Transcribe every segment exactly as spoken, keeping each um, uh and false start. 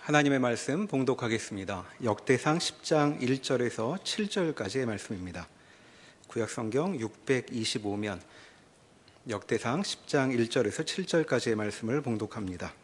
하나님의 말씀 봉독하겠습니다. 역대상 십 장 일 절에서 칠 절까지의 말씀입니다. 구약성경 육백이십오 면 역대상 십 장 일 절에서 칠 절까지의 말씀을 봉독합니다.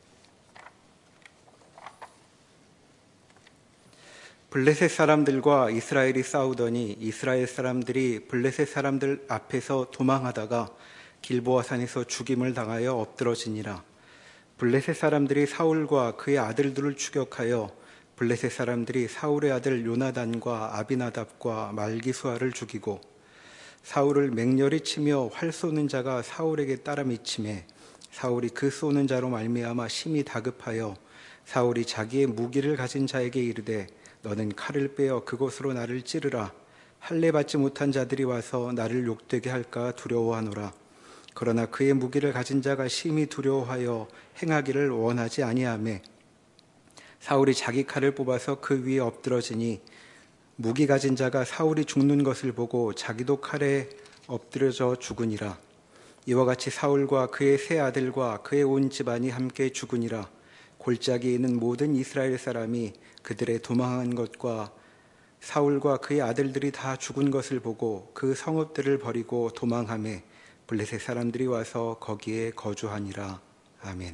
블레셋 사람들과 이스라엘이 싸우더니 이스라엘 사람들이 블레셋 사람들 앞에서 도망하다가 길보아 산에서 죽임을 당하여 엎드러지니라. 블레셋 사람들이 사울과 그의 아들들을 추격하여 블레셋 사람들이 사울의 아들 요나단과 아비나답과 말기수아를 죽이고 사울을 맹렬히 치며 활 쏘는 자가 사울에게 따라 미치매 사울이 그 쏘는 자로 말미암아 심히 다급하여 사울이 자기의 무기를 가진 자에게 이르되 너는 칼을 빼어 그곳으로 나를 찌르라. 할례 받지 못한 자들이 와서 나를 욕되게 할까 두려워하노라. 그러나 그의 무기를 가진 자가 심히 두려워하여 행하기를 원하지 아니하매 사울이 자기 칼을 뽑아서 그 위에 엎드러지니 무기 가진 자가 사울이 죽는 것을 보고 자기도 칼에 엎드려져 죽으니라. 이와 같이 사울과 그의 세 아들과 그의 온 집안이 함께 죽으니라. 골짜기에 있는 모든 이스라엘 사람이 그들의 도망한 것과 사울과 그의 아들들이 다 죽은 것을 보고 그 성읍들을 버리고 도망하매 블레셋 사람들이 와서 거기에 거주하니라. 아멘.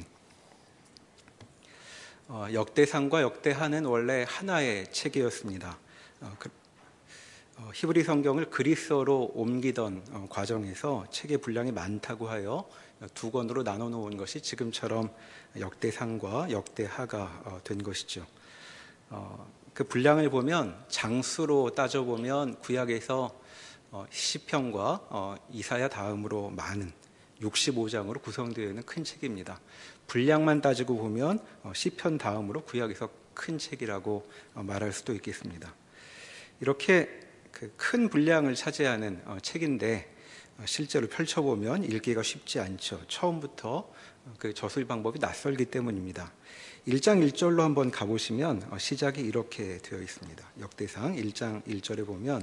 어, 역대상과 역대하는 원래 하나의 책이었습니다. 어, 그, 어, 히브리 성경을 그리스어로 옮기던 어, 과정에서 책의 분량이 많다고 하여 두 권으로 나눠 놓은 것이 지금처럼 역대상과 역대하가 어, 된 것이죠. 어, 그 분량을 보면 장수로 따져보면 구약에서 어, 시편과 어, 이사야 다음으로 많은 육십오 장으로 구성되어 있는 큰 책입니다. 분량만 따지고 보면 어, 시편 다음으로 구약에서 큰 책이라고 어, 말할 수도 있겠습니다. 이렇게 그 큰 분량을 차지하는 어, 책인데 어, 실제로 펼쳐보면 읽기가 쉽지 않죠. 처음부터 어, 그 저술 방법이 낯설기 때문입니다. 일 장 일 절로 한번 가보시면 어, 시작이 이렇게 되어 있습니다. 역대상 일 장 일 절에 보면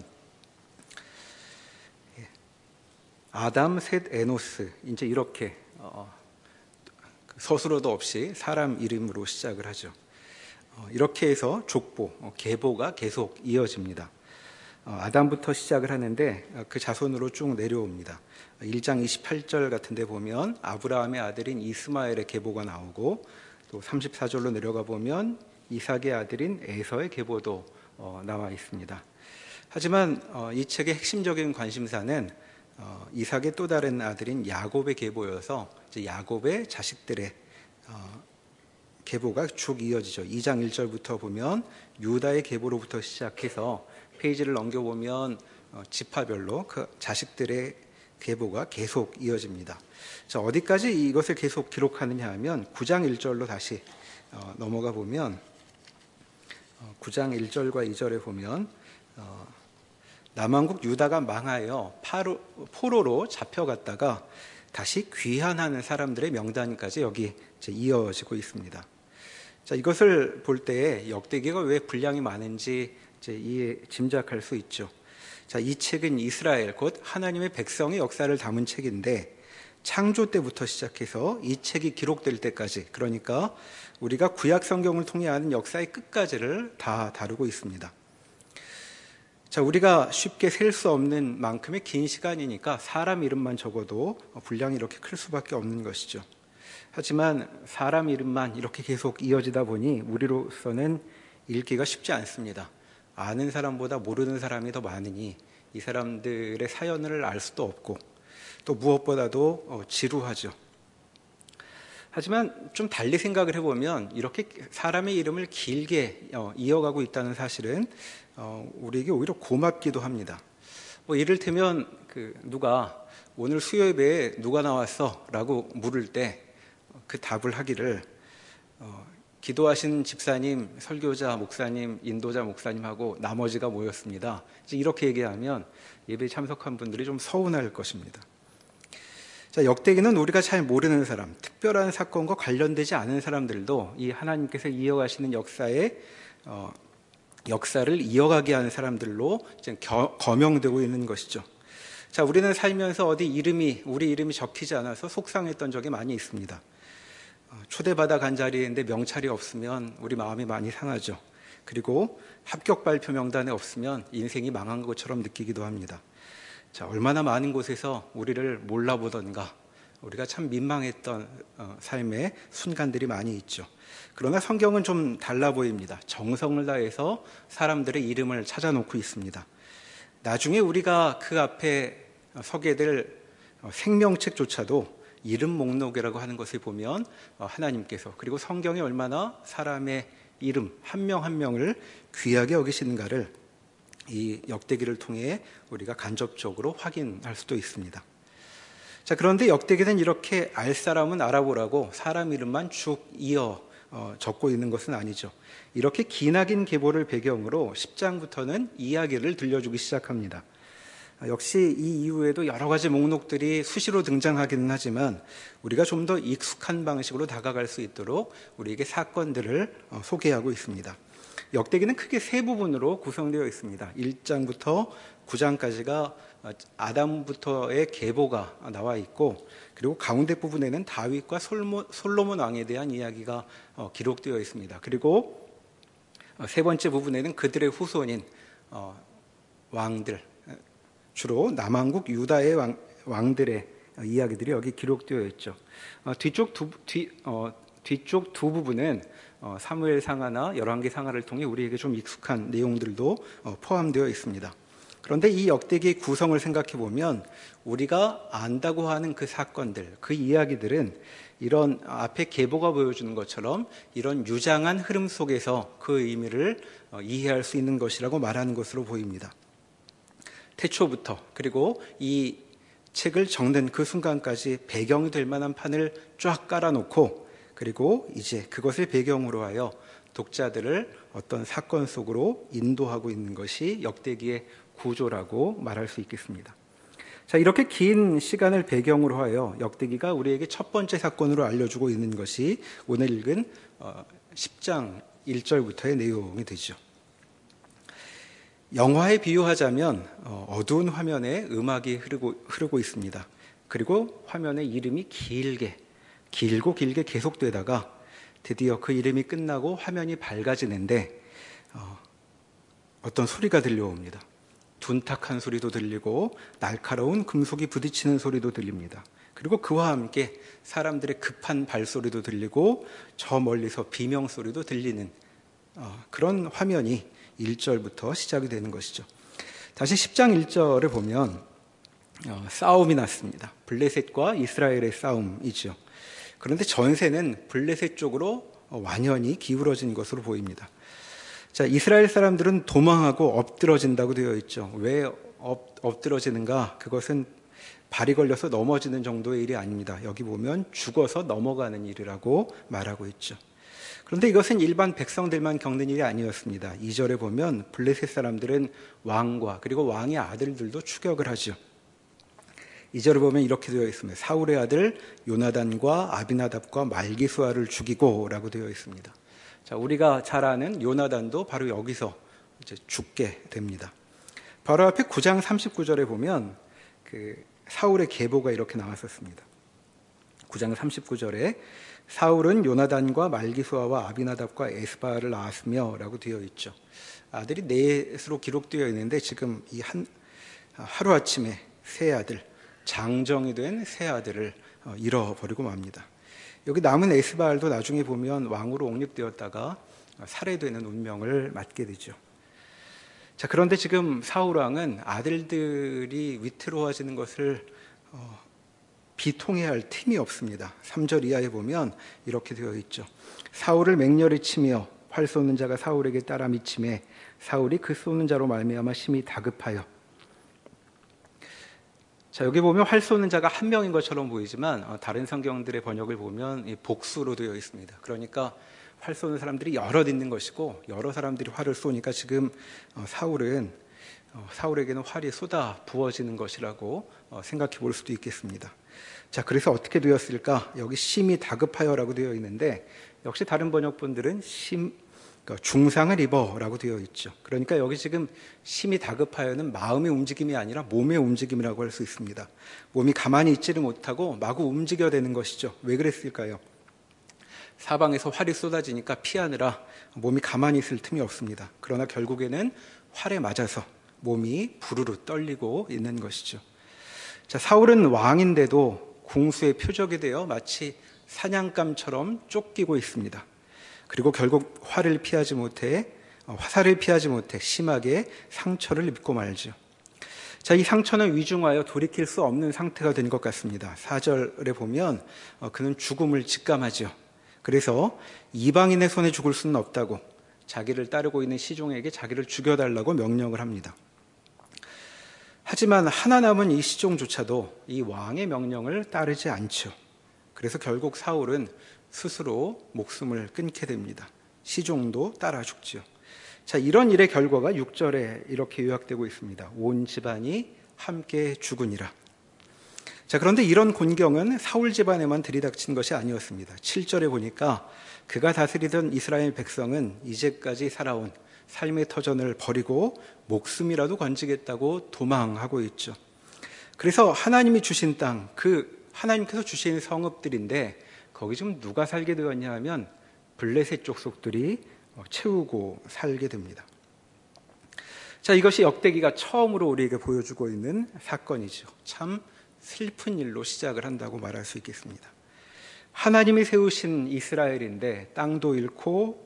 아담, 셋, 에노스 이제 이렇게 어, 서술어도 없이 사람 이름으로 시작을 하죠. 어, 이렇게 해서 족보, 어, 계보가 계속 이어집니다. 어, 아담부터 시작을 하는데 어, 그 자손으로 쭉 내려옵니다. 일 장 이십팔 절 같은 데 보면 아브라함의 아들인 이스마엘의 계보가 나오고 또 삼십사 절로 내려가 보면 이삭의 아들인 에서의 계보도 어, 나와 있습니다. 하지만 어, 이 책의 핵심적인 관심사는 어, 이삭의 또 다른 아들인 야곱의 계보여서 이제 야곱의 자식들의 어, 계보가 쭉 이어지죠. 이 장 일 절부터 보면 유다의 계보로부터 시작해서 페이지를 넘겨보면 어, 지파별로 그 자식들의 계보가 계속 이어집니다. 자, 어디까지 이것을 계속 기록하느냐 하면 구 장 일 절로 다시 어, 넘어가 보면 어, 구 장 일 절과 이 절에 보면 어, 남왕국 유다가 망하여 파로, 포로로 잡혀갔다가 다시 귀환하는 사람들의 명단까지 여기 이제 이어지고 있습니다. 자, 이것을 볼 때 역대기가 왜 분량이 많은지 이제 이해 짐작할 수 있죠. 자, 이 책은 이스라엘 곧 하나님의 백성의 역사를 담은 책인데 창조 때부터 시작해서 이 책이 기록될 때까지, 그러니까 우리가 구약 성경을 통해 아는 역사의 끝까지를 다 다루고 있습니다. 자, 우리가 쉽게 셀 수 없는 만큼의 긴 시간이니까 사람 이름만 적어도 분량이 이렇게 클 수밖에 없는 것이죠. 하지만 사람 이름만 이렇게 계속 이어지다 보니 우리로서는 읽기가 쉽지 않습니다. 아는 사람보다 모르는 사람이 더 많으니 이 사람들의 사연을 알 수도 없고 또 무엇보다도 지루하죠. 하지만 좀 달리 생각을 해보면 이렇게 사람의 이름을 길게 이어가고 있다는 사실은 우리에게 오히려 고맙기도 합니다. 뭐 이를테면 그 누가 오늘 수요 예배에 누가 나왔어? 라고 물을 때 그 답을 하기를 어, 기도하신 집사님, 설교자, 목사님, 인도자 목사님하고 나머지가 모였습니다. 이제 이렇게 얘기하면 예배에 참석한 분들이 좀 서운할 것입니다. 자, 역대기는 우리가 잘 모르는 사람, 특별한 사건과 관련되지 않은 사람들도 이 하나님께서 이어가시는 역사에 어, 역사를 이어가게 하는 사람들로 지금 겨, 거명되고 있는 것이죠. 자, 우리는 살면서 어디 이름이 우리 이름이 적히지 않아서 속상했던 적이 많이 있습니다. 초대받아 간 자리인데 명찰이 없으면 우리 마음이 많이 상하죠. 그리고 합격 발표 명단에 없으면 인생이 망한 것처럼 느끼기도 합니다. 자, 얼마나 많은 곳에서 우리를 몰라보던가, 우리가 참 민망했던 삶의 순간들이 많이 있죠. 그러나 성경은 좀 달라 보입니다. 정성을 다해서 사람들의 이름을 찾아놓고 있습니다. 나중에 우리가 그 앞에 서게 될 생명책조차도 이름 목록이라고 하는 것을 보면 하나님께서, 그리고 성경이 얼마나 사람의 이름 한 명 한 명을 귀하게 여기시는가를 이 역대기를 통해 우리가 간접적으로 확인할 수도 있습니다. 자, 그런데 역대기는 이렇게 알 사람은 알아보라고 사람 이름만 쭉 이어 어, 적고 있는 것은 아니죠. 이렇게 기나긴 계보를 배경으로 십 장부터는 이야기를 들려주기 시작합니다. 역시 이 이후에도 여러 가지 목록들이 수시로 등장하기는 하지만 우리가 좀 더 익숙한 방식으로 다가갈 수 있도록 우리에게 사건들을 소개하고 있습니다. 역대기는 크게 세 부분으로 구성되어 있습니다. 일 장부터 구 장까지가 아담부터의 계보가 나와 있고, 그리고 가운데 부분에는 다윗과 솔모, 솔로몬 왕에 대한 이야기가 기록되어 있습니다. 그리고 세 번째 부분에는 그들의 후손인 왕들, 주로 남왕국 유다의 왕, 왕들의 이야기들이 여기 기록되어 있죠. 어, 뒤쪽 두, 뒤, 어, 뒤쪽 두 부분은 어, 사무엘 상하나 열왕기 상하를 통해 우리에게 좀 익숙한 내용들도 어, 포함되어 있습니다. 그런데 이 역대기의 구성을 생각해 보면 우리가 안다고 하는 그 사건들, 그 이야기들은 이런 앞에 계보가 보여주는 것처럼 이런 유장한 흐름 속에서 그 의미를 어, 이해할 수 있는 것이라고 말하는 것으로 보입니다. 태초부터, 그리고 이 책을 적는 그 순간까지 배경이 될 만한 판을 쫙 깔아놓고, 그리고 이제 그것을 배경으로 하여 독자들을 어떤 사건 속으로 인도하고 있는 것이 역대기의 구조라고 말할 수 있겠습니다. 자, 이렇게 긴 시간을 배경으로 하여 역대기가 우리에게 첫 번째 사건으로 알려주고 있는 것이 오늘 읽은 십 장 일 절부터의 내용이 되죠. 영화에 비유하자면 어두운 화면에 음악이 흐르고, 흐르고 있습니다. 그리고 화면에 이름이 길게, 길고 길게 계속되다가 드디어 그 이름이 끝나고 화면이 밝아지는데 어, 어떤 소리가 들려옵니다. 둔탁한 소리도 들리고 날카로운 금속이 부딪히는 소리도 들립니다. 그리고 그와 함께 사람들의 급한 발소리도 들리고 저 멀리서 비명소리도 들리는 어, 그런 화면이 일 절부터 시작이 되는 것이죠. 다시 십 장 일 절을 보면 어, 싸움이 났습니다. 블레셋과 이스라엘의 싸움이죠. 그런데 전세는 블레셋 쪽으로 완연히 기울어진 것으로 보입니다. 자, 이스라엘 사람들은 도망하고 엎드러진다고 되어 있죠. 왜 엎, 엎드러지는가? 그것은 발이 걸려서 넘어지는 정도의 일이 아닙니다. 여기 보면 죽어서 넘어가는 일이라고 말하고 있죠. 그런데 이것은 일반 백성들만 겪는 일이 아니었습니다. 이 절에 보면 블레셋 사람들은 왕과 그리고 왕의 아들들도 추격을 하죠. 이 절을 보면 이렇게 되어 있습니다. 사울의 아들 요나단과 아비나답과 말기수아를 죽이고 라고 되어 있습니다. 자, 우리가 잘 아는 요나단도 바로 여기서 이제 죽게 됩니다. 바로 앞에 구 장 삼십구 절에 보면 그 사울의 계보가 이렇게 나왔었습니다. 구 장 삼십구 절에 사울은 요나단과 말기수아와 아비나답과 에스바를 낳았으며 라고 되어 있죠. 아들이 넷으로 기록되어 있는데 지금 이 한, 하루아침에 세 아들, 장정이 된 세 아들을 잃어버리고 맙니다. 여기 남은 에스바알도 나중에 보면 왕으로 옹립되었다가 살해되는 운명을 맞게 되죠. 자, 그런데 지금 사울 왕은 아들들이 위태로워지는 것을 어, 비통해할 틈이 없습니다. 삼 절 이하에 보면 이렇게 되어 있죠. 사울을 맹렬히 치며 활 쏘는 자가 사울에게 따라 미치매 사울이 그 쏘는 자로 말미암아 심히 다급하여. 자, 여기 보면 활 쏘는 자가 한 명인 것처럼 보이지만 어, 다른 성경들의 번역을 보면 복수로 되어 있습니다. 그러니까 활 쏘는 사람들이 여럿 있는 것이고 여러 사람들이 활을 쏘니까 지금 어, 사울은 어, 사울에게는 활이 쏟아 부어지는 것이라고 어, 생각해 볼 수도 있겠습니다. 자, 그래서 어떻게 되었을까? 여기 심히 다급하여라고 되어 있는데 역시 다른 번역본들은 심 그러니까 중상을 입어라고 되어 있죠. 그러니까 여기 지금 심히 다급하여는 마음의 움직임이 아니라 몸의 움직임이라고 할 수 있습니다. 몸이 가만히 있지를 못하고 마구 움직여야 되는 것이죠. 왜 그랬을까요? 사방에서 활이 쏟아지니까 피하느라 몸이 가만히 있을 틈이 없습니다. 그러나 결국에는 활에 맞아서 몸이 부르르 떨리고 있는 것이죠. 자, 사울은 왕인데도 궁수의 표적이 되어 마치 사냥감처럼 쫓기고 있습니다. 그리고 결국 활을 피하지 못해 화살을 피하지 못해 심하게 상처를 입고 말죠. 자, 이 상처는 위중하여 돌이킬 수 없는 상태가 된 것 같습니다. 사 절에 보면 그는 죽음을 직감하죠. 그래서 이방인의 손에 죽을 수는 없다고 자기를 따르고 있는 시종에게 자기를 죽여달라고 명령을 합니다. 하지만 하나 남은 이 시종조차도 이 왕의 명령을 따르지 않죠. 그래서 결국 사울은 스스로 목숨을 끊게 됩니다. 시종도 따라 죽죠. 자, 이런 일의 결과가 육 절에 이렇게 요약되고 있습니다. 온 집안이 함께 죽으니라. 자, 그런데 이런 곤경은 사울 집안에만 들이닥친 것이 아니었습니다. 칠 절에 보니까 그가 다스리던 이스라엘 백성은 이제까지 살아온 삶의 터전을 버리고 목숨이라도 건지겠다고 도망하고 있죠. 그래서 하나님이 주신 땅, 그 하나님께서 주신 성읍들인데 거기 좀 누가 살게 되었냐 하면 블레셋 족속들이 채우고 살게 됩니다. 자, 이것이 역대기가 처음으로 우리에게 보여주고 있는 사건이죠. 참 슬픈 일로 시작을 한다고 말할 수 있겠습니다. 하나님이 세우신 이스라엘인데 땅도 잃고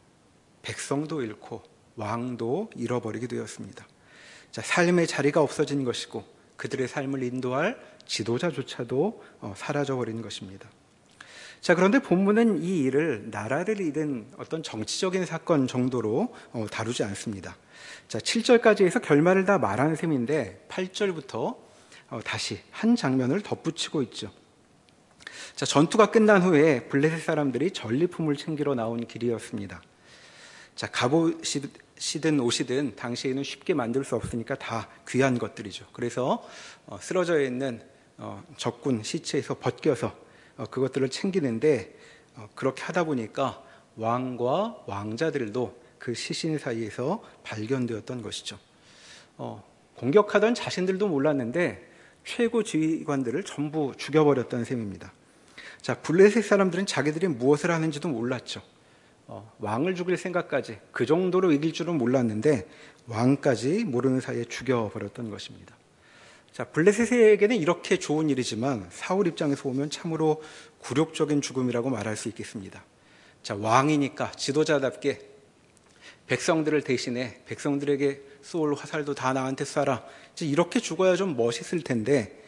백성도 잃고 왕도 잃어버리게 되었습니다. 자, 삶의 자리가 없어진 것이고 그들의 삶을 인도할 지도자조차도 사라져버린 것입니다. 자, 그런데 본문은 이 일을 나라를 잃은 어떤 정치적인 사건 정도로 다루지 않습니다. 자, 칠 절까지 해서 결말을 다 말하는 셈인데 팔 절부터 다시 한 장면을 덧붙이고 있죠. 자, 전투가 끝난 후에 블레셋 사람들이 전리품을 챙기러 나온 길이었습니다. 자, 갑옷이든 옷이든 당시에는 쉽게 만들 수 없으니까 다 귀한 것들이죠. 그래서 어, 쓰러져 있는 어, 적군 시체에서 벗겨서 어, 그것들을 챙기는데 어, 그렇게 하다 보니까 왕과 왕자들도 그 시신 사이에서 발견되었던 것이죠. 어, 공격하던 자신들도 몰랐는데 최고 지휘관들을 전부 죽여버렸던 셈입니다. 자, 블레셋 사람들은 자기들이 무엇을 하는지도 몰랐죠. 어, 왕을 죽일 생각까지 그 정도로 이길 줄은 몰랐는데 왕까지 모르는 사이에 죽여버렸던 것입니다. 자, 블레셋에게는 이렇게 좋은 일이지만 사울 입장에서 보면 참으로 굴욕적인 죽음이라고 말할 수 있겠습니다. 자, 왕이니까 지도자답게 백성들을 대신해 백성들에게 쏠 화살도 다 나한테 쏴라, 이제 이렇게 죽어야 좀 멋있을 텐데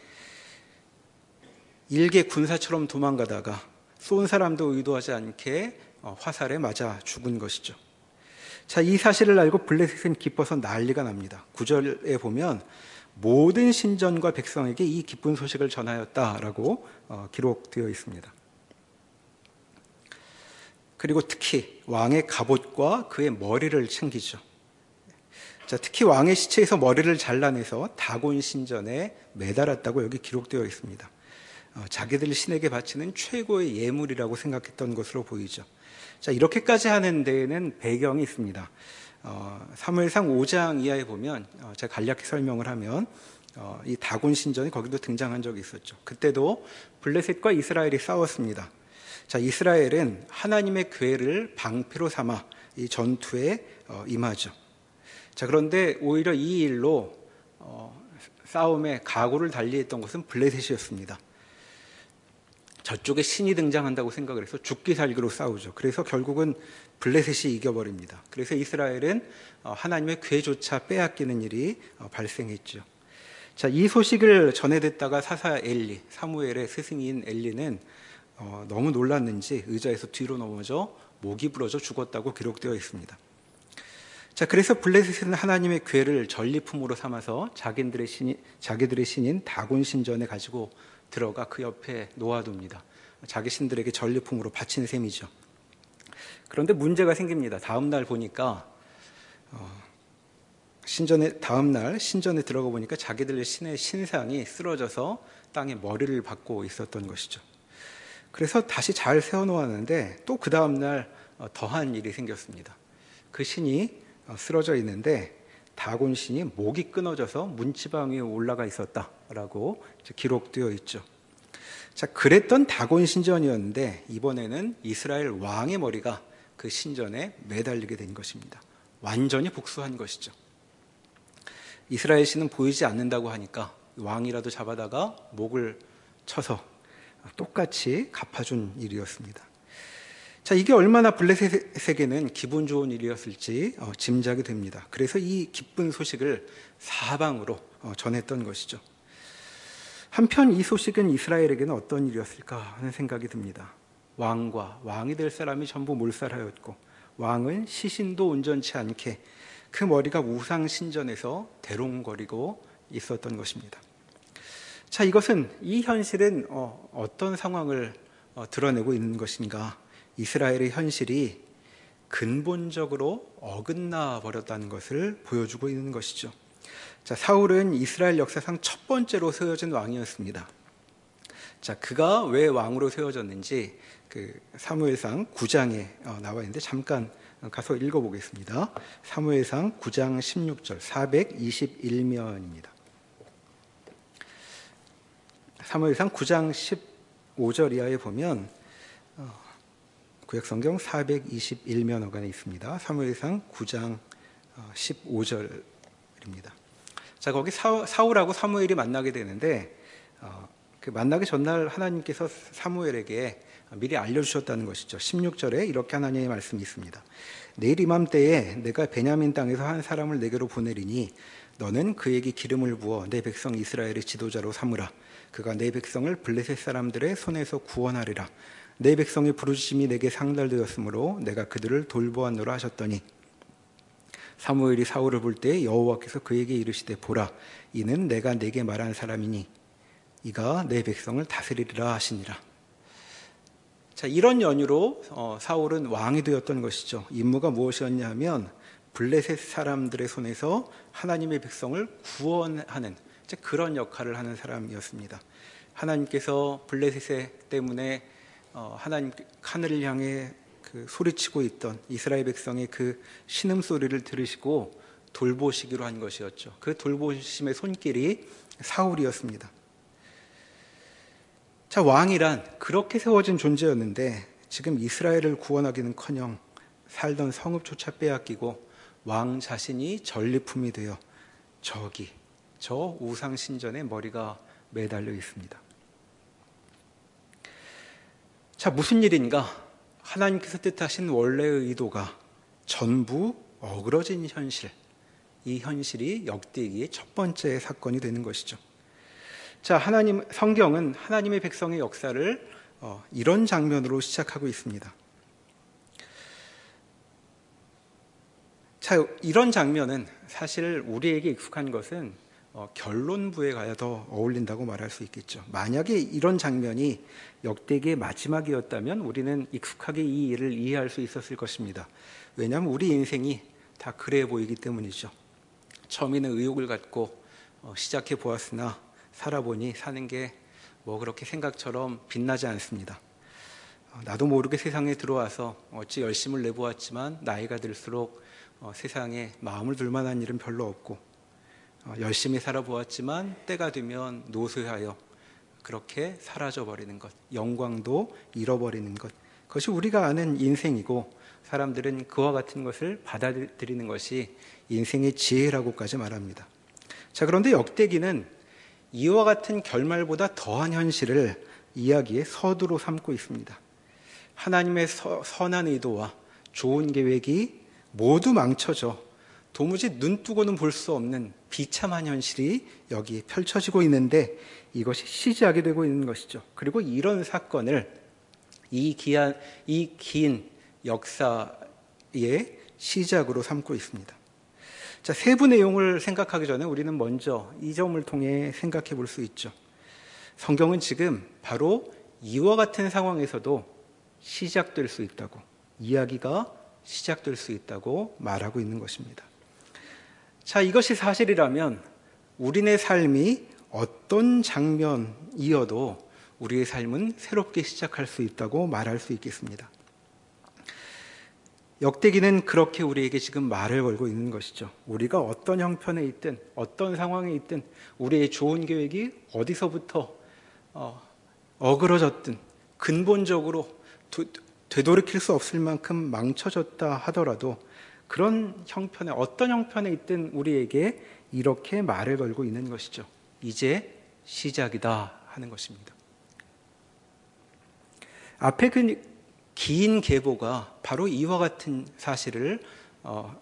일개 군사처럼 도망가다가 쏜 사람도 의도하지 않게 화살에 맞아 죽은 것이죠. 자, 이 사실을 알고 블레셋은 기뻐서 난리가 납니다. 구 절에 보면 모든 신전과 백성에게 이 기쁜 소식을 전하였다라고 기록되어 있습니다. 그리고 특히 왕의 갑옷과 그의 머리를 챙기죠. 자, 특히 왕의 시체에서 머리를 잘라내서 다곤 신전에 매달았다고 여기 기록되어 있습니다. 어, 자기들 신에게 바치는 최고의 예물이라고 생각했던 것으로 보이죠. 자, 이렇게까지 하는 데에는 배경이 있습니다. 어, 사무엘상 오 장 이하에 보면 어, 제가 간략히 설명을 하면 어, 이 다곤 신전이 거기도 등장한 적이 있었죠. 그때도 블레셋과 이스라엘이 싸웠습니다. 자, 이스라엘은 하나님의 궤를 방패로 삼아 이 전투에 어, 임하죠. 자, 그런데 오히려 이 일로 어, 싸움의 각오를 달리했던 것은 블레셋이었습니다. 저쪽에 신이 등장한다고 생각을 해서 죽기 살기로 싸우죠. 그래서 결국은 블레셋이 이겨버립니다. 그래서 이스라엘은 하나님의 궤조차 빼앗기는 일이 발생했죠. 자, 이 소식을 전해 듣다가 사사 엘리, 사무엘의 스승인 엘리는 어, 너무 놀랐는지 의자에서 뒤로 넘어져 목이 부러져 죽었다고 기록되어 있습니다. 자, 그래서 블레셋은 하나님의 궤를 전리품으로 삼아서 자기들의 신이, 자기들의 신인 다곤 신전에 가지고 들어가 그 옆에 놓아둡니다. 자기 신들에게 전리품으로 바친 셈이죠. 그런데 문제가 생깁니다. 다음 날 보니까 어, 신전에 다음 날 신전에 들어가 보니까 자기들의 신의 신상이 쓰러져서 땅에 머리를 박고 있었던 것이죠. 그래서 다시 잘 세워놓았는데 또 그 다음 날 더한 일이 생겼습니다. 그 신이 쓰러져 있는데 다곤 신이 목이 끊어져서 문지방 위에 올라가 있었다라고 기록되어 있죠. 자, 그랬던 다곤 신전이었는데 이번에는 이스라엘 왕의 머리가 그 신전에 매달리게 된 것입니다. 완전히 복수한 것이죠. 이스라엘 신은 보이지 않는다고 하니까 왕이라도 잡아다가 목을 쳐서 똑같이 갚아준 일이었습니다. 자, 이게 얼마나 블레셋에게는 기분 좋은 일이었을지 어, 짐작이 됩니다. 그래서 이 기쁜 소식을 사방으로 어, 전했던 것이죠. 한편 이 소식은 이스라엘에게는 어떤 일이었을까 하는 생각이 듭니다. 왕과 왕이 될 사람이 전부 몰살하였고 왕은 시신도 온전치 않게 그 머리가 우상 신전에서 대롱거리고 있었던 것입니다. 자, 이것은 이 현실은 어, 어떤 상황을 어, 드러내고 있는 것인가? 이스라엘의 현실이 근본적으로 어긋나 버렸다는 것을 보여주고 있는 것이죠. 자, 사울은 이스라엘 역사상 첫 번째로 세워진 왕이었습니다. 자, 그가 왜 왕으로 세워졌는지 그 사무엘상 구 장에 어, 나와 있는데 잠깐 가서 읽어보겠습니다. 사무엘상 구 장 십육 절 사백이십일 면입니다. 사무엘상 구 장 십오 절 이하에 보면 어, 구약성경 사백이십일 면 어간에 있습니다. 사무엘상 구 장 십오 절입니다. 자, 거기 사, 사울하고 사무엘이 만나게 되는데 어, 그 만나기 전날 하나님께서 사무엘에게 미리 알려주셨다는 것이죠. 십육 절에 이렇게 하나님의 말씀이 있습니다. 내일 이맘때에 내가 베냐민 땅에서 한 사람을 내게로 보내리니 너는 그에게 기름을 부어 내 백성 이스라엘의 지도자로 삼으라. 그가 내 백성을 블레셋 사람들의 손에서 구원하리라. 내 백성의 부르짖음이 내게 상달되었으므로 내가 그들을 돌보았노라 하셨더니 사무엘이 사울을 볼 때 여호와께서 그에게 이르시되 보라, 이는 내가 내게 말한 사람이니 이가 내 백성을 다스리리라 하시니라. 자, 이런 연유로 어, 사울은 왕이 되었던 것이죠. 임무가 무엇이었냐 하면 블레셋 사람들의 손에서 하나님의 백성을 구원하는 그런 역할을 하는 사람이었습니다. 하나님께서 블레셋 때문에 어, 하나님 하늘을 향해 그 소리치고 있던 이스라엘 백성의 그 신음소리를 들으시고 돌보시기로 한 것이었죠. 그 돌보심의 손길이 사울이었습니다. 자, 왕이란 그렇게 세워진 존재였는데 지금 이스라엘을 구원하기는커녕 살던 성읍조차 빼앗기고 왕 자신이 전리품이 되어 저기 저 우상 신전에 머리가 매달려 있습니다. 자, 무슨 일인가? 하나님께서 뜻하신 원래의 의도가 전부 어그러진 현실, 이 현실이 역대기의 첫 번째 사건이 되는 것이죠. 자, 하나님, 성경은 하나님의 백성의 역사를 어, 이런 장면으로 시작하고 있습니다. 자, 이런 장면은 사실 우리에게 익숙한 것은 어, 결론부에 가야 더 어울린다고 말할 수 있겠죠. 만약에 이런 장면이 역대기의 마지막이었다면 우리는 익숙하게 이 일을 이해할 수 있었을 것입니다. 왜냐하면 우리 인생이 다 그래 보이기 때문이죠. 처음에는 의욕을 갖고 어, 시작해 보았으나 살아보니 사는 게 뭐 그렇게 생각처럼 빛나지 않습니다. 어, 나도 모르게 세상에 들어와서 어찌 열심을 내보았지만 나이가 들수록 어, 세상에 마음을 둘 만한 일은 별로 없고 어, 열심히 살아보았지만 때가 되면 노쇠하여 그렇게 사라져버리는 것, 영광도 잃어버리는 것, 그것이 우리가 아는 인생이고 사람들은 그와 같은 것을 받아들이는 것이 인생의 지혜라고까지 말합니다. 자, 그런데 역대기는 이와 같은 결말보다 더한 현실을 이야기의 서두로 삼고 있습니다. 하나님의 서, 선한 의도와 좋은 계획이 모두 망쳐져 도무지 눈뜨고는 볼 수 없는 비참한 현실이 여기 펼쳐지고 있는데 이것이 시작이 되고 있는 것이죠. 그리고 이런 사건을 이 기한, 이 긴 역사의 시작으로 삼고 있습니다. 자, 세부 내용을 생각하기 전에 우리는 먼저 이 점을 통해 생각해 볼 수 있죠. 성경은 지금 바로 이와 같은 상황에서도 시작될 수 있다고, 이야기가 시작될 수 있다고 말하고 있는 것입니다. 자, 이것이 사실이라면 우리네 삶이 어떤 장면이어도 우리의 삶은 새롭게 시작할 수 있다고 말할 수 있겠습니다. 역대기는 그렇게 우리에게 지금 말을 걸고 있는 것이죠. 우리가 어떤 형편에 있든 어떤 상황에 있든 우리의 좋은 계획이 어디서부터 어, 어그러졌든 근본적으로 도, 되돌이킬 수 없을 만큼 망쳐졌다 하더라도 그런 형편에 어떤 형편에 있든 우리에게 이렇게 말을 걸고 있는 것이죠. 이제 시작이다 하는 것입니다. 앞에 그 긴 계보가 바로 이와 같은 사실을 어,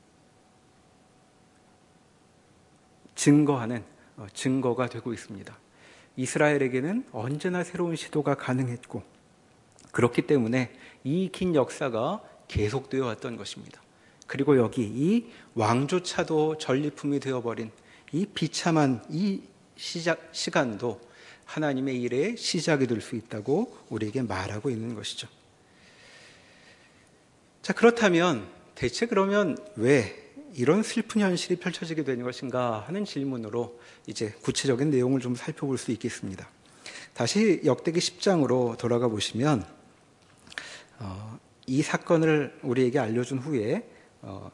증거하는 어, 증거가 되고 있습니다. 이스라엘에게는 언제나 새로운 시도가 가능했고 그렇기 때문에 이 긴 역사가 계속되어 왔던 것입니다. 그리고 여기 이 왕조차도 전리품이 되어버린 이 비참한 이 시작, 시간도 하나님의 일의 시작이 될 수 있다고 우리에게 말하고 있는 것이죠. 자, 그렇다면 대체 그러면 왜 이런 슬픈 현실이 펼쳐지게 되는 것인가 하는 질문으로 이제 구체적인 내용을 좀 살펴볼 수 있겠습니다. 다시 역대기 십 장으로 돌아가 보시면 어, 이 사건을 우리에게 알려준 후에 어,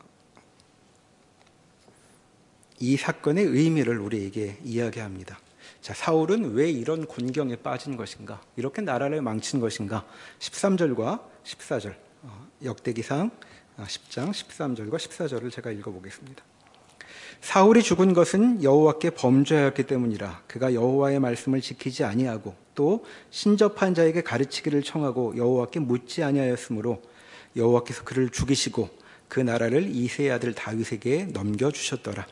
이 사건의 의미를 우리에게 이야기합니다. 자, 사울은 왜 이런 곤경에 빠진 것인가? 이렇게 나라를 망친 것인가? 십삼 절과 십사 절 어, 역대기상 십 장 십삼 절과 십사 절을 제가 읽어보겠습니다. 사울이 죽은 것은 여호와께 범죄하였기 때문이라. 그가 여호와의 말씀을 지키지 아니하고 또 신접한 자에게 가르치기를 청하고 여호와께 묻지 아니하였으므로 여호와께서 그를 죽이시고 그 나라를 이새의 아들 다윗에게 넘겨주셨더라.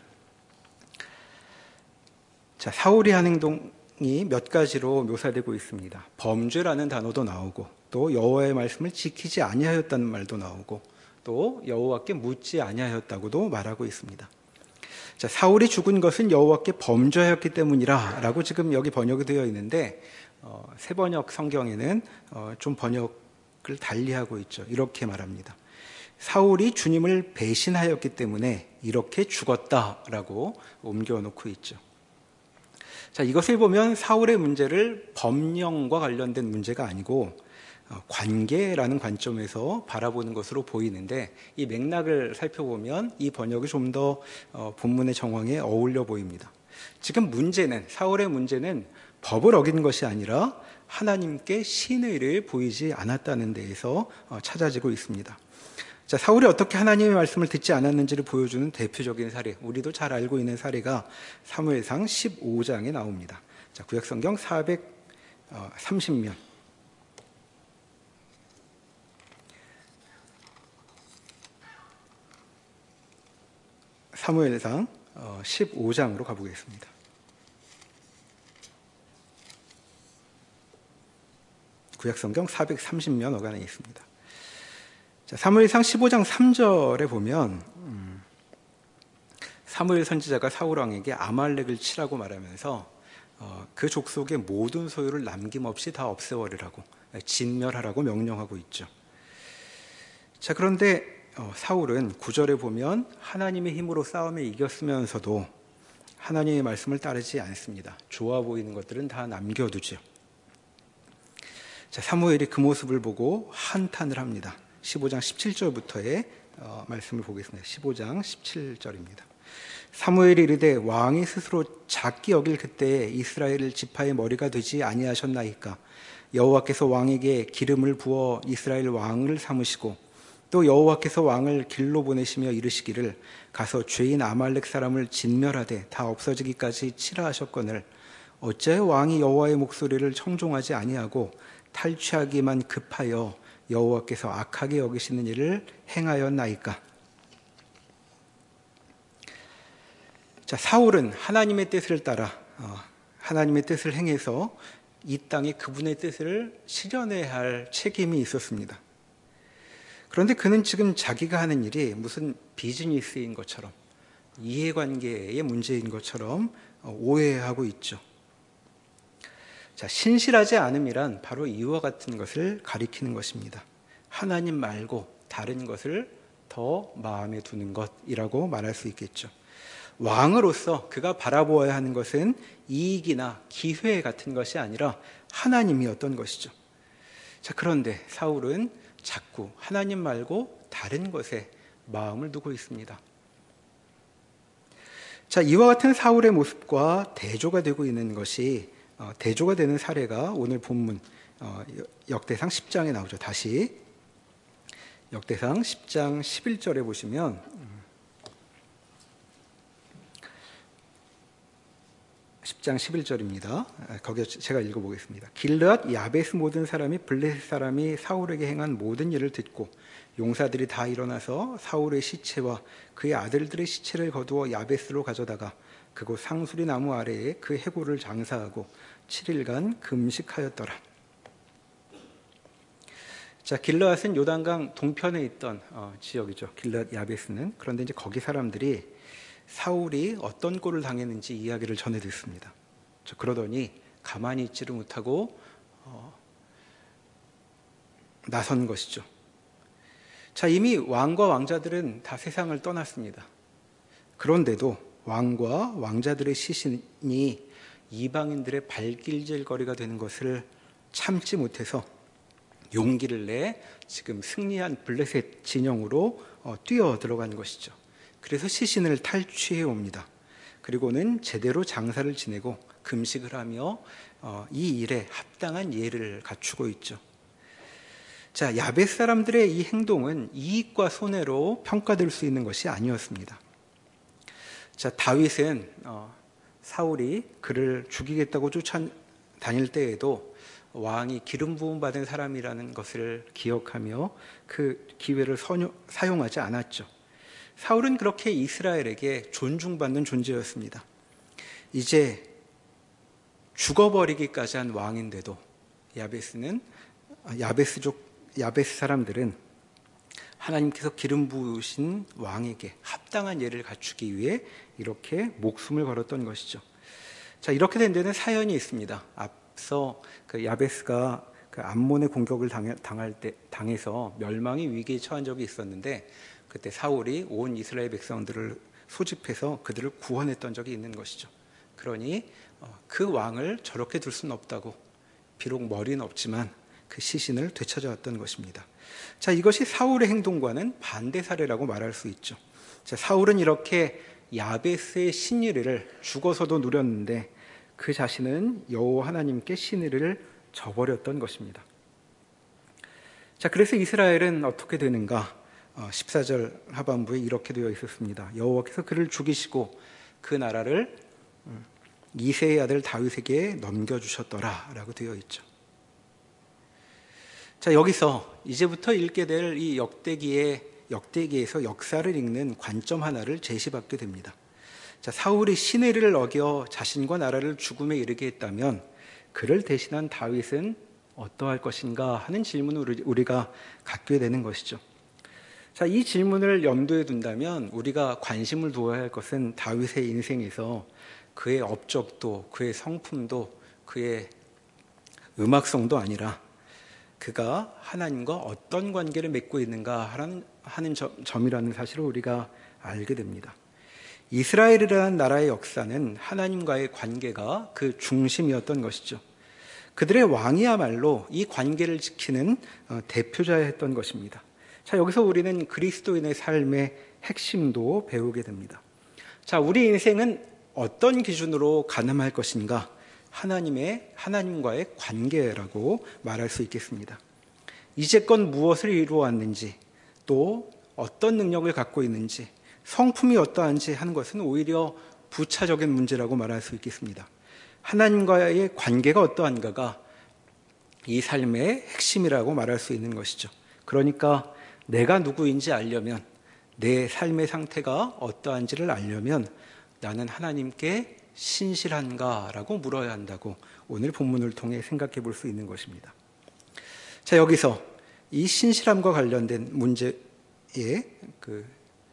자, 사울이 한 행동이 몇 가지로 묘사되고 있습니다. 범죄라는 단어도 나오고 또 여호와의 말씀을 지키지 아니하였다는 말도 나오고 또 여호와께 묻지 아니하였다고도 말하고 있습니다. 자, 사울이 죽은 것은 여호와께 범죄하였기 때문이라 라고 지금 여기 번역이 되어 있는데 어, 새 번역 성경에는 어, 좀 번역을 달리하고 있죠. 이렇게 말합니다. 사울이 주님을 배신하였기 때문에 이렇게 죽었다라고 옮겨놓고 있죠. 자, 이것을 보면 사울의 문제를 법령과 관련된 문제가 아니고 관계라는 관점에서 바라보는 것으로 보이는데 이 맥락을 살펴보면 이 번역이 좀 더 본문의 정황에 어울려 보입니다. 지금 문제는 사울의 문제는 법을 어긴 것이 아니라 하나님께 신의를 보이지 않았다는 데에서 찾아지고 있습니다. 자, 사울이 어떻게 하나님의 말씀을 듣지 않았는지를 보여주는 대표적인 사례, 우리도 잘 알고 있는 사례가 사무엘상 십오 장에 나옵니다. 자, 구약성경 사백삼십 면 사무엘상 십오 장으로 가보겠습니다. 구약성경 사백삼십 면 어간에 있습니다. 자, 사무엘상 십오 장 삼 절에 보면 음, 사무엘 선지자가 사울 왕에게 아말렉을 치라고 말하면서 어, 그 족속의 모든 소유를 남김없이 다 없애버리라고, 진멸하라고 명령하고 있죠. 자, 그런데 어, 사울은 구 절에 보면 하나님의 힘으로 싸움에 이겼으면서도 하나님의 말씀을 따르지 않습니다. 좋아 보이는 것들은 다 남겨두죠. 자, 사무엘이 그 모습을 보고 한탄을 합니다. 십오 장 십칠 절부터의 어, 말씀을 보겠습니다. 십오 장 십칠 절입니다. 사무엘이 이르되 왕이 스스로 작게 여길 그때에 이스라엘 지파의 머리가 되지 아니하셨나이까. 여호와께서 왕에게 기름을 부어 이스라엘 왕을 삼으시고 또 여호와께서 왕을 길로 보내시며 이르시기를 가서 죄인 아말렉 사람을 진멸하되 다 없어지기까지 치라 하셨거늘 어찌하여 왕이 여호와의 목소리를 청종하지 아니하고 탈취하기만 급하여 여호와께서 악하게 여기시는 일을 행하였나이까. 자, 사울은 하나님의 뜻을 따라 어, 하나님의 뜻을 행해서 이 땅에 그분의 뜻을 실현해야 할 책임이 있었습니다. 그런데 그는 지금 자기가 하는 일이 무슨 비즈니스인 것처럼 이해관계의 문제인 것처럼 오해하고 있죠. 자, 신실하지 않음이란 바로 이와 같은 것을 가리키는 것입니다. 하나님 말고 다른 것을 더 마음에 두는 것이라고 말할 수 있겠죠. 왕으로서 그가 바라보아야 하는 것은 이익이나 기회 같은 것이 아니라 하나님이었던 것이죠. 자, 그런데 사울은 자꾸 하나님 말고 다른 것에 마음을 두고 있습니다. 자, 이와 같은 사울의 모습과 대조가 되고 있는 것이 어, 대조가 되는 사례가 오늘 본문 어, 역대상 십 장에 나오죠. 다시 역대상 십 장 십일 절에 보시면 십 장 십일 절입니다. 거기 제가 읽어보겠습니다. 길르앗 야베스 모든 사람이 블레셋 사람이 사울에게 행한 모든 일을 듣고 용사들이 다 일어나서 사울의 시체와 그의 아들들의 시체를 거두어 야베스로 가져다가 그곳 상수리 나무 아래에 그 해골을 장사하고 칠 일간 금식하였더라. 자, 길르앗은 요단강 동편에 있던 어, 지역이죠. 길르앗 야베스는. 그런데 이제 거기 사람들이 사울이 어떤 꼴을 당했는지 이야기를 전해 듣습니다. 그러더니 가만히 있지를 못하고 어, 나선 것이죠. 자, 이미 왕과 왕자들은 다 세상을 떠났습니다. 그런데도 왕과 왕자들의 시신이 이방인들의 발길질거리가 되는 것을 참지 못해서 용기를 내 지금 승리한 블레셋 진영으로 어, 뛰어 들어간 것이죠. 그래서 시신을 탈취해 옵니다. 그리고는 제대로 장사를 지내고 금식을 하며 어, 이 일에 합당한 예를 갖추고 있죠. 자, 야베스 사람들의 이 행동은 이익과 손해로 평가될 수 있는 것이 아니었습니다. 자, 다윗은 어, 사울이 그를 죽이겠다고 쫓아다닐 때에도 왕이 기름 부음 받은 사람이라는 것을 기억하며 그 기회를 선유, 사용하지 않았죠. 사울은 그렇게 이스라엘에게 존중받는 존재였습니다. 이제 죽어버리기까지 한 왕인데도 야베스는 야베스족 야베스 사람들은 하나님께서 기름 부으신 왕에게 합당한 예를 갖추기 위해 이렇게 목숨을 걸었던 것이죠. 자, 이렇게 된 데는 사연이 있습니다. 앞서 그 야베스가 그 암몬의 공격을 당할 때 당해서 멸망의 위기에 처한 적이 있었는데 그때 사울이 온 이스라엘 백성들을 소집해서 그들을 구원했던 적이 있는 것이죠. 그러니 그 왕을 저렇게 둘 수는 없다고, 비록 머리는 없지만 그 시신을 되찾아왔던 것입니다. 자, 이것이 사울의 행동과는 반대 사례라고 말할 수 있죠. 자, 사울은 이렇게 야베스의 신의를 죽어서도 누렸는데 그 자신은 여호와 하나님께 신의를 저버렸던 것입니다. 자, 그래서 이스라엘은 어떻게 되는가? 십사 절 하반부에 이렇게 되어 있었습니다. 여호와께서 그를 죽이시고 그 나라를 이새의 아들 다윗에게 넘겨주셨더라 라고 되어 있죠. 자, 여기서 이제부터 읽게 될 이 역대기의, 역대기에서 역사를 읽는 관점 하나를 제시받게 됩니다. 자, 사울이 신의를 어겨 자신과 나라를 죽음에 이르게 했다면 그를 대신한 다윗은 어떠할 것인가 하는 질문을 우리가 갖게 되는 것이죠. 자, 이 질문을 염두에 둔다면 우리가 관심을 두어야 할 것은 다윗의 인생에서 그의 업적도, 그의 성품도, 그의 음악성도 아니라 그가 하나님과 어떤 관계를 맺고 있는가 하는 점이라는 사실을 우리가 알게 됩니다. 이스라엘이라는 나라의 역사는 하나님과의 관계가 그 중심이었던 것이죠. 그들의 왕이야말로 이 관계를 지키는 대표자였던 것입니다. 자, 여기서 우리는 그리스도인의 삶의 핵심도 배우게 됩니다. 자, 우리 인생은 어떤 기준으로 가늠할 것인가? 하나님의, 하나님과의 관계라고 말할 수 있겠습니다. 이제껏 무엇을 이루어왔는지, 또 어떤 능력을 갖고 있는지, 성품이 어떠한지 하는 것은 오히려 부차적인 문제라고 말할 수 있겠습니다. 하나님과의 관계가 어떠한가가 이 삶의 핵심이라고 말할 수 있는 것이죠. 그러니까 내가 누구인지 알려면, 내 삶의 상태가 어떠한지를 알려면 나는 하나님께 신실한가라고 물어야 한다고 오늘 본문을 통해 생각해 볼 수 있는 것입니다. 자, 여기서 이 신실함과 관련된 문제에 그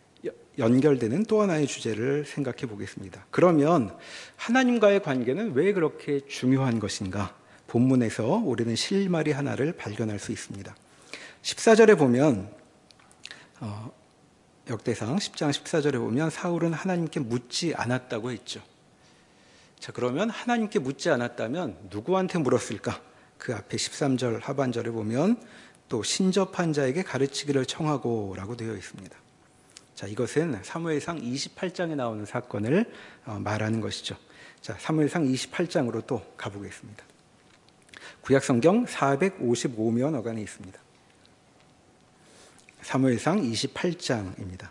연결되는 또 하나의 주제를 생각해 보겠습니다. 그러면 하나님과의 관계는 왜 그렇게 중요한 것인가? 본문에서 우리는 실마리 하나를 발견할 수 있습니다. 십사 절에 보면 어, 역대상 십 장 십사 절에 보면 사울은 하나님께 묻지 않았다고 했죠. 자, 그러면 하나님께 묻지 않았다면 누구한테 물었을까? 그 앞에 십삼 절 하반절에 보면 또 신접한 자에게 가르치기를 청하고 라고 되어 있습니다. 자, 이것은 사무엘상 이십팔 장에 나오는 사건을 말하는 것이죠. 자, 사무엘상 이십팔 장으로 또 가보겠습니다. 구약성경 사백오십오 면 어간에 있습니다. 사무엘상 이십팔 장입니다.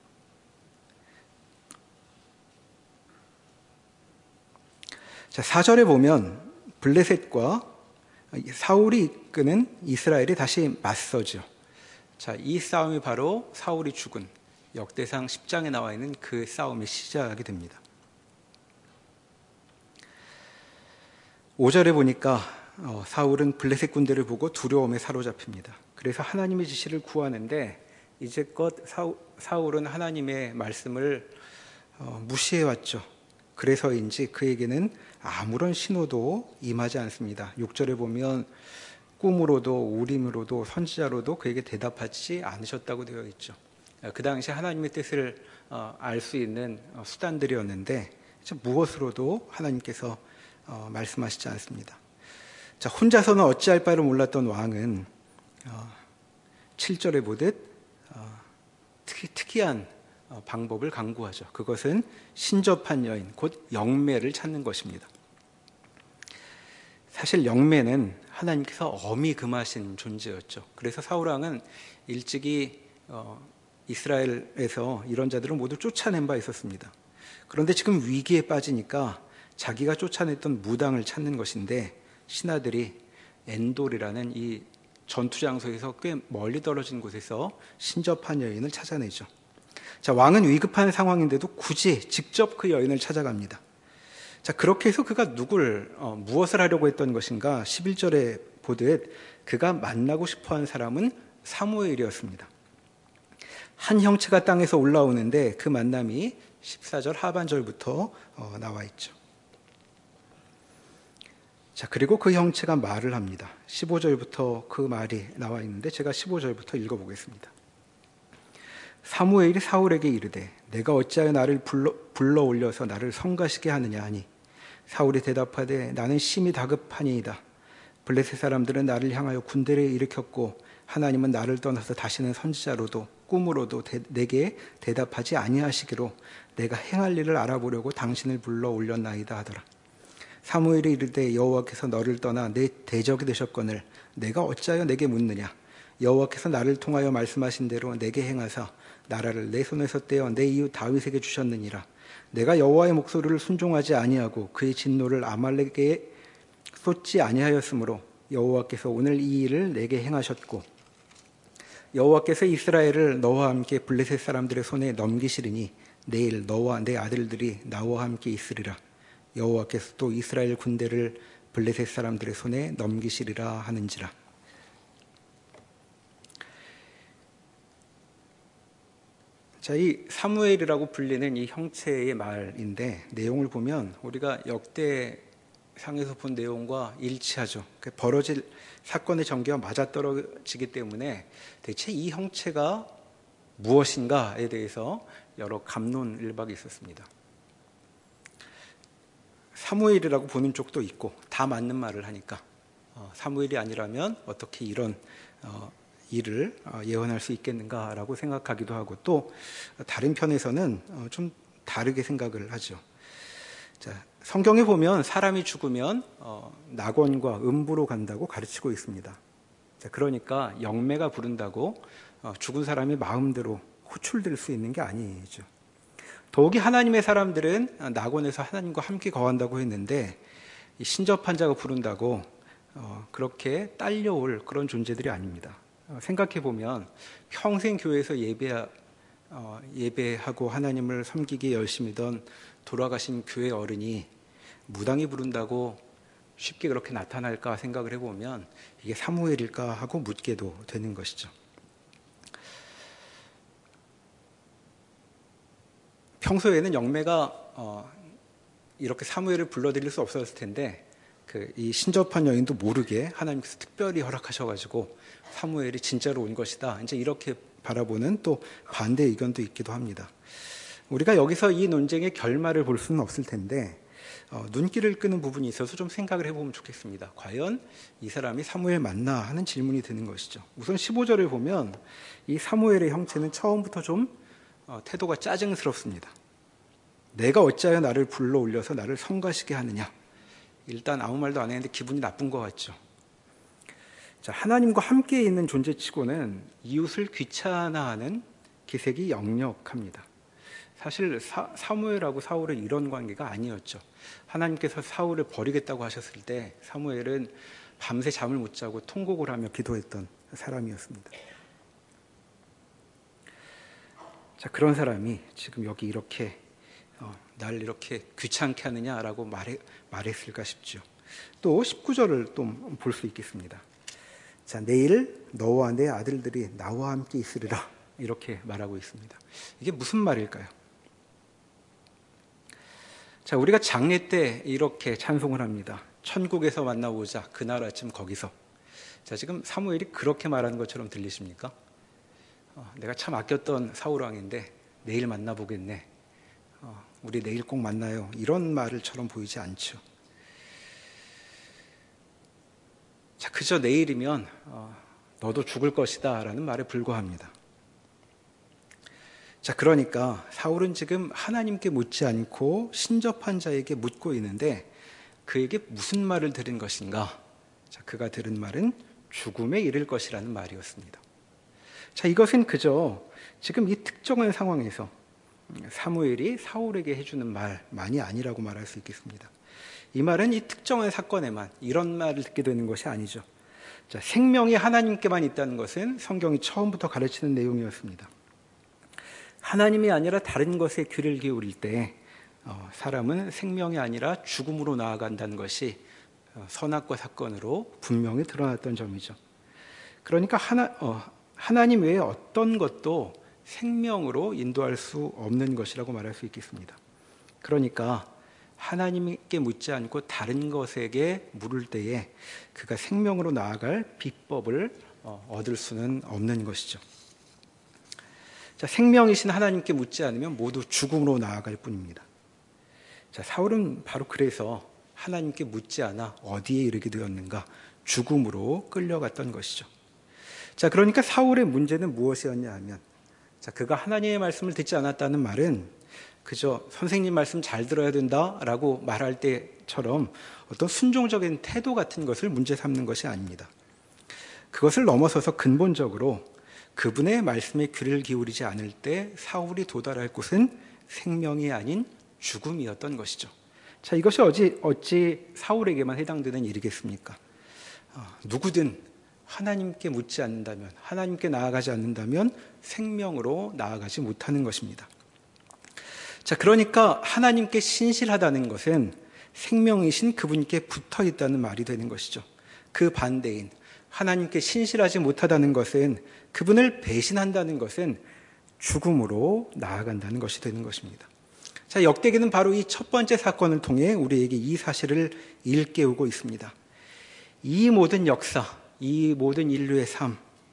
자, 사 절에 보면 블레셋과 사울이 이끄는 이스라엘이 다시 맞서죠. 자, 이 싸움이 바로 사울이 죽은 역대상 십 장에 나와 있는 그 싸움이 시작이 됩니다. 오 절에 보니까 어, 사울은 블레셋 군대를 보고 두려움에 사로잡힙니다. 그래서 하나님의 지시를 구하는데 이제껏 사울, 사울은 하나님의 말씀을 어, 무시해왔죠. 그래서인지 그에게는 아무런 신호도 임하지 않습니다. 육 절에 보면 꿈으로도 우림으로도 선지자로도 그에게 대답하지 않으셨다고 되어 있죠. 그 당시 하나님의 뜻을 알 수 있는 수단들이었는데 무엇으로도 하나님께서 말씀하시지 않습니다. 자, 혼자서는 어찌할 바를 몰랐던 왕은 칠 절에 보듯 특히, 특이한 방법을 강구하죠. 그것은 신접한 여인, 곧 영매를 찾는 것입니다. 사실 영매는 하나님께서 엄히 금하신 존재였죠. 그래서 사울왕은 일찍이 어, 이스라엘에서 이런 자들을 모두 쫓아낸 바 있었습니다. 그런데 지금 위기에 빠지니까 자기가 쫓아냈던 무당을 찾는 것인데 신하들이 엔돌이라는 이 전투 장소에서 꽤 멀리 떨어진 곳에서 신접한 여인을 찾아내죠. 자, 왕은 위급한 상황인데도 굳이 직접 그 여인을 찾아갑니다. 자, 그렇게 해서 그가 누굴 어, 무엇을 하려고 했던 것인가? 십일 절에 보듯 그가 만나고 싶어한 사람은 사무엘이었습니다. 한 형체가 땅에서 올라오는데 그 만남이 십사 절 하반절부터 어, 나와 있죠. 자, 그리고 그 형체가 말을 합니다. 십오 절부터 그 말이 나와 있는데 제가 십오 절부터 읽어보겠습니다. 사무엘이 사울에게 이르되 내가 어찌하여 나를 불러, 불러 올려서 나를 성가시게 하느냐 하니 사울이 대답하되 나는 심히 다급하니이다. 블레셋 사람들은 나를 향하여 군대를 일으켰고 하나님은 나를 떠나서 다시는 선지자로도 꿈으로도 대, 내게 대답하지 아니하시기로 내가 행할 일을 알아보려고 당신을 불러 올렸나이다 하더라. 사무엘이 이르되 여호와께서 너를 떠나 내 대적이 되셨거늘 내가 어찌하여 내게 묻느냐. 여호와께서 나를 통하여 말씀하신 대로 내게 행하사 나라를 내 손에서 떼어 내 이웃 다윗에게 주셨느니라. 내가 여호와의 목소리를 순종하지 아니하고 그의 진노를 아말렉에게 쏟지 아니하였으므로 여호와께서 오늘 이 일을 내게 행하셨고 여호와께서 이스라엘을 너와 함께 블레셋 사람들의 손에 넘기시리니 내일 너와 내 아들들이 나와 함께 있으리라. 여호와께서 또 이스라엘 군대를 블레셋 사람들의 손에 넘기시리라 하는지라. 자, 이 사무엘이라고 불리는 이 형체의 말인데 내용을 보면 우리가 역대상에서 본 내용과 일치하죠. 벌어질 사건의 전개와 맞아떨어지기 때문에 대체 이 형체가 무엇인가에 대해서 여러 갑론을박이 있었습니다. 사무엘이라고 보는 쪽도 있고 다 맞는 말을 하니까 어, 사무엘이 아니라면 어떻게 이런 어, 일을 예언할 수 있겠는가라고 생각하기도 하고 또 다른 편에서는 좀 다르게 생각을 하죠. 자, 성경에 보면 사람이 죽으면 어, 낙원과 음부로 간다고 가르치고 있습니다. 자, 그러니까 영매가 부른다고 어, 죽은 사람이 마음대로 호출될 수 있는 게 아니죠. 더욱이 하나님의 사람들은 낙원에서 하나님과 함께 거한다고 했는데 이 신접한 자가 부른다고 어, 그렇게 딸려올 그런 존재들이 아닙니다. 생각해보면 평생 교회에서 예배, 어, 예배하고 하나님을 섬기기 열심이던 돌아가신 교회 어른이 무당이 부른다고 쉽게 그렇게 나타날까 생각을 해보면 이게 사무엘일까 하고 묻게도 되는 것이죠. 평소에는 영매가 어, 이렇게 사무엘을 불러드릴 수 없었을 텐데 그 이 신접한 여인도 모르게 하나님께서 특별히 허락하셔가지고 사무엘이 진짜로 온 것이다. 이제 이렇게 바라보는 또 반대 의견도 있기도 합니다. 우리가 여기서 이 논쟁의 결말을 볼 수는 없을 텐데 어, 눈길을 끄는 부분이 있어서 좀 생각을 해보면 좋겠습니다. 과연 이 사람이 사무엘 맞나 하는 질문이 드는 것이죠. 우선 십오 절을 보면 이 사무엘의 형체는 처음부터 좀 어, 태도가 짜증스럽습니다. 내가 어찌하여 나를 불러 올려서 나를 성가시게 하느냐. 일단 아무 말도 안 했는데 기분이 나쁜 것 같죠. 자, 하나님과 함께 있는 존재치고는 이웃을 귀찮아하는 기색이 역력합니다. 사실 사, 사무엘하고 사울은 이런 관계가 아니었죠. 하나님께서 사울을 버리겠다고 하셨을 때 사무엘은 밤새 잠을 못 자고 통곡을 하며 기도했던 사람이었습니다. 자, 그런 사람이 지금 여기 이렇게 어, 날 이렇게 귀찮게 하느냐라고 말해, 말했을까 싶죠. 또 십구 절을 또 볼 수 있겠습니다. 자, 내일 너와 내 아들들이 나와 함께 있으리라, 이렇게 말하고 있습니다. 이게 무슨 말일까요? 자, 우리가 장례 때 이렇게 찬송을 합니다. 천국에서 만나보자, 그날 아침 거기서. 자, 지금 사무엘이 그렇게 말하는 것처럼 들리십니까? 어, 내가 참 아꼈던 사울 왕인데 내일 만나보겠네. 어, 우리 내일 꼭 만나요. 이런 말을처럼 보이지 않죠. 자, 그저 내일이면 어, 너도 죽을 것이다 라는 말에 불과합니다. 자, 그러니까 사울은 지금 하나님께 묻지 않고 신접한 자에게 묻고 있는데 그에게 무슨 말을 들은 것인가? 자, 그가 들은 말은 죽음에 이를 것이라는 말이었습니다. 자, 이것은 그저 지금 이 특정한 상황에서 사무엘이 사울에게 해주는 말만이 아니라고 말할 수 있겠습니다. 이 말은 이 특정한 사건에만 이런 말을 듣게 되는 것이 아니죠. 자, 생명이 하나님께만 있다는 것은 성경이 처음부터 가르치는 내용이었습니다. 하나님이 아니라 다른 것에 귀를 기울일 때 어, 사람은 생명이 아니라 죽음으로 나아간다는 것이 어, 선악과 사건으로 분명히 드러났던 점이죠. 그러니까 하나, 어, 하나님 외에 어떤 것도 생명으로 인도할 수 없는 것이라고 말할 수 있겠습니다. 그러니까 하나님께 묻지 않고 다른 것에게 물을 때에 그가 생명으로 나아갈 비법을 얻을 수는 없는 것이죠. 자, 생명이신 하나님께 묻지 않으면 모두 죽음으로 나아갈 뿐입니다. 자, 사울은 바로 그래서 하나님께 묻지 않아 어디에 이르게 되었는가? 죽음으로 끌려갔던 것이죠. 자, 그러니까 사울의 문제는 무엇이었냐 하면, 자, 그가 하나님의 말씀을 듣지 않았다는 말은 그저 선생님 말씀 잘 들어야 된다라고 말할 때처럼 어떤 순종적인 태도 같은 것을 문제 삼는 것이 아닙니다. 그것을 넘어서서 근본적으로 그분의 말씀에 귀를 기울이지 않을 때 사울이 도달할 곳은 생명이 아닌 죽음이었던 것이죠. 자, 이것이 어찌, 어찌 사울에게만 해당되는 일이겠습니까? 어, 누구든 하나님께 묻지 않는다면, 하나님께 나아가지 않는다면 생명으로 나아가지 못하는 것입니다. 자, 그러니까 하나님께 신실하다는 것은 생명이신 그분께 붙어 있다는 말이 되는 것이죠. 그 반대인 하나님께 신실하지 못하다는 것은, 그분을 배신한다는 것은 죽음으로 나아간다는 것이 되는 것입니다. 자, 역대기는 바로 이 첫 번째 사건을 통해 우리에게 이 사실을 일깨우고 있습니다. 이 모든 역사, 이 모든 인류의 삶,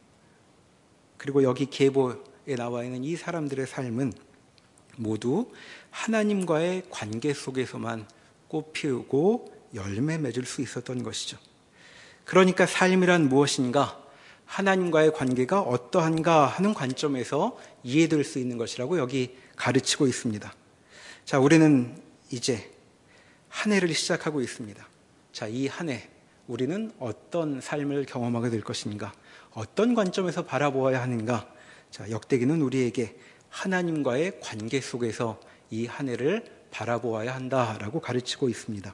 그리고 여기 계보에 나와 있는 이 사람들의 삶은 모두 하나님과의 관계 속에서만 꽃 피우고 열매 맺을 수 있었던 것이죠. 그러니까 삶이란 무엇인가, 하나님과의 관계가 어떠한가 하는 관점에서 이해될 수 있는 것이라고 여기 가르치고 있습니다. 자, 우리는 이제 한 해를 시작하고 있습니다. 자, 이 한 해 우리는 어떤 삶을 경험하게 될 것인가, 어떤 관점에서 바라보아야 하는가. 자, 역대기는 우리에게 하나님과의 관계 속에서 이 한 해를 바라보아야 한다라고 가르치고 있습니다.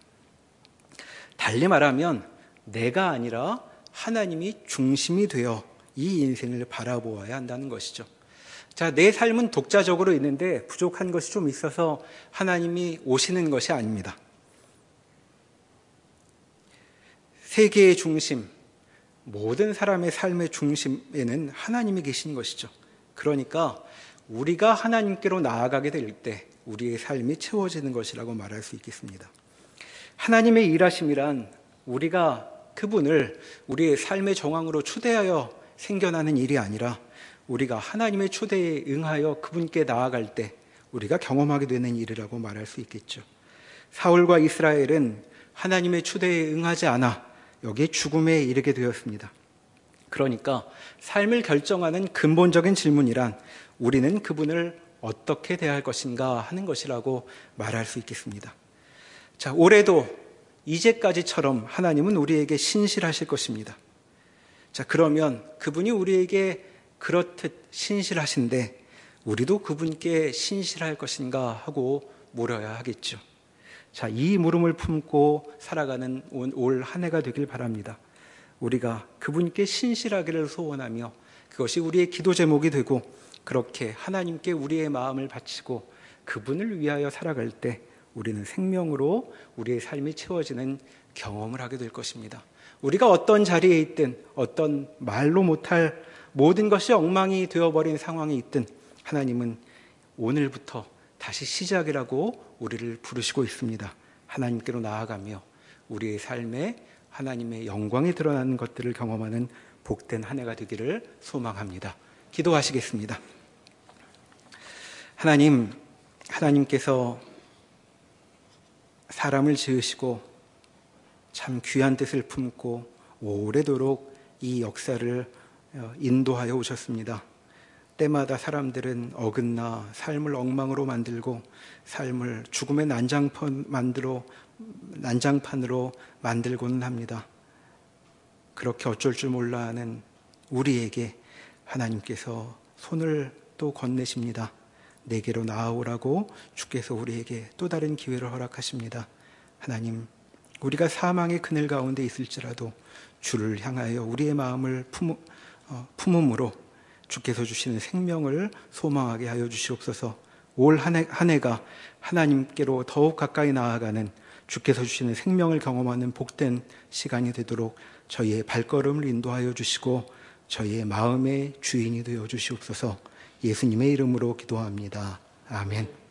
달리 말하면 내가 아니라 하나님이 중심이 되어 이 인생을 바라보아야 한다는 것이죠. 자, 내 삶은 독자적으로 있는데 부족한 것이 좀 있어서 하나님이 오시는 것이 아닙니다. 세계의 중심, 모든 사람의 삶의 중심에는 하나님이 계신 것이죠. 그러니까 우리가 하나님께로 나아가게 될 때 우리의 삶이 채워지는 것이라고 말할 수 있겠습니다. 하나님의 일하심이란 우리가 그분을 우리의 삶의 정황으로 초대하여 생겨나는 일이 아니라 우리가 하나님의 초대에 응하여 그분께 나아갈 때 우리가 경험하게 되는 일이라고 말할 수 있겠죠. 사울과 이스라엘은 하나님의 초대에 응하지 않아 여기에 죽음에 이르게 되었습니다. 그러니까 삶을 결정하는 근본적인 질문이란 우리는 그분을 어떻게 대할 것인가 하는 것이라고 말할 수 있겠습니다. 자, 올해도 이제까지처럼 하나님은 우리에게 신실하실 것입니다. 자, 그러면 그분이 우리에게 그렇듯 신실하신데 우리도 그분께 신실할 것인가 하고 물어야 하겠죠. 자, 이 물음을 품고 살아가는 올 한 해가 되길 바랍니다. 우리가 그분께 신실하기를 소원하며 그것이 우리의 기도 제목이 되고 그렇게 하나님께 우리의 마음을 바치고 그분을 위하여 살아갈 때 우리는 생명으로 우리의 삶이 채워지는 경험을 하게 될 것입니다. 우리가 어떤 자리에 있든 어떤 말로 못할 모든 것이 엉망이 되어버린 상황에 있든 하나님은 오늘부터 다시 시작이라고 우리를 부르시고 있습니다. 하나님께로 나아가며 우리의 삶에 하나님의 영광이 드러나는 것들을 경험하는 복된 한 해가 되기를 소망합니다. 기도하시겠습니다. 하나님, 하나님께서 사람을 지으시고 참 귀한 뜻을 품고 오래도록 이 역사를 인도하여 오셨습니다. 때마다 사람들은 어긋나 삶을 엉망으로 만들고 삶을 죽음의 난장판 만들어 난장판으로 만들고는 합니다. 그렇게 어쩔 줄 몰라 하는 우리에게 하나님께서 손을 또 건네십니다. 내게로 나아오라고 주께서 우리에게 또 다른 기회를 허락하십니다. 하나님, 우리가 사망의 그늘 가운데 있을지라도 주를 향하여 우리의 마음을 품, 어, 품음으로 주께서 주시는 생명을 소망하게 하여 주시옵소서. 올 한 해, 한 해가 하나님께로 더욱 가까이 나아가는 주께서 주시는 생명을 경험하는 복된 시간이 되도록 저희의 발걸음을 인도하여 주시고 저희의 마음의 주인이 되어 주시옵소서. 예수님의 이름으로 기도합니다. 아멘.